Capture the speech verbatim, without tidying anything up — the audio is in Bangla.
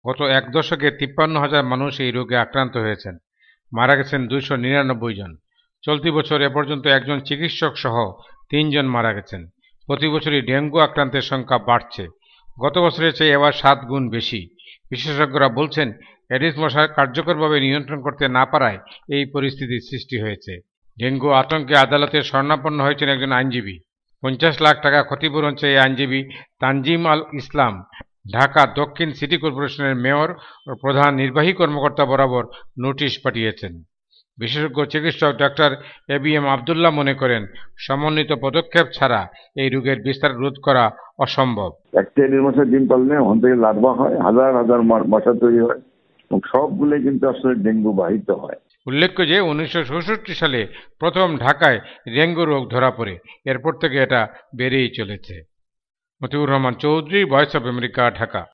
গত এক দশকে তিপ্পান্ন হাজার মানুষ এই রোগে আক্রান্ত হয়েছেন, মারা গেছেন দুইশো নিরানব্বই জন। চলতি বছর এ পর্যন্ত একজন চিকিৎসক সহ তিনজন মারা গেছেন। প্রতি বছরই ডেঙ্গু আক্রান্তের সংখ্যা বাড়ছে, গত বছরের চেয়ে এবার সাত গুণ বেশি। বিশেষজ্ঞরা বলছেন, এডিস মশা কার্যকরভাবে নিয়ন্ত্রণ করতে না পারায় এই পরিস্থিতির সৃষ্টি হয়েছে। ডেঙ্গু আতঙ্কে আদালতে শরণাপন্ন হয়েছেন একজন আইনজীবী। পঞ্চাশ লাখ টাকা ক্ষতিপূরণ চেয়ে আইনজীবী তানজিম আল ইসলাম ঢাকা দক্ষিণ সিটি কর্পোরেশনের মেয়র ও প্রধান নির্বাহী কর্মকর্তা বরাবর নোটিশ পাঠিয়েছেন। বিশেষজ্ঞ চিকিৎসক doctor A B M Abdullah মনে করেন, সমন্বিত পদক্ষেপ ছাড়া এই রোগের বিস্তার রোধ করা অসম্ভব। একটা এডিস মশার ডিম পারলে ওখান থেকে লার্ভা হয়, হাজার হাজার মশা তৈরি হয় এবং সবগুলো কিন্তু আসলে ডেঙ্গু বাহিত হয়। উল্লেখ্য যে উনিশশো চৌষট্টি সালে প্রথম ঢাকায় ডেঙ্গু রোগ ধরা পড়ে, এরপর থেকে এটা বেড়েই চলেছে। Motiur Rahman Chowdhury, voice of America, Dhaka.